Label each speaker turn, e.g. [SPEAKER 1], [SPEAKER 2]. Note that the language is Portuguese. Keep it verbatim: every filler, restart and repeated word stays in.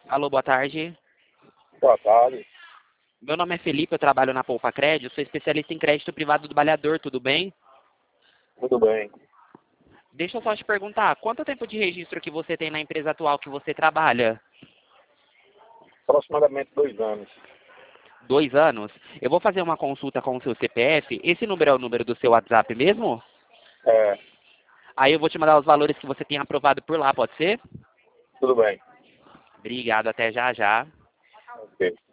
[SPEAKER 1] Alô, boa tarde.
[SPEAKER 2] Boa tarde.
[SPEAKER 1] Meu nome é Felipe, eu trabalho na Poupa Crédito, sou especialista em crédito privado do Baleador, tudo bem?
[SPEAKER 2] Tudo bem.
[SPEAKER 1] Deixa eu só te perguntar, quanto tempo de registro que você tem na empresa atual que você trabalha?
[SPEAKER 2] Aproximadamente dois anos.
[SPEAKER 1] Dois anos? Eu vou fazer uma consulta com o seu C P F. Esse número é o número do seu WhatsApp mesmo?
[SPEAKER 2] É,
[SPEAKER 1] Aí eu vou te mandar os valores que você tem aprovado por lá, pode ser?
[SPEAKER 2] tudo bem.
[SPEAKER 1] Obrigado, até já já.
[SPEAKER 2] Ok.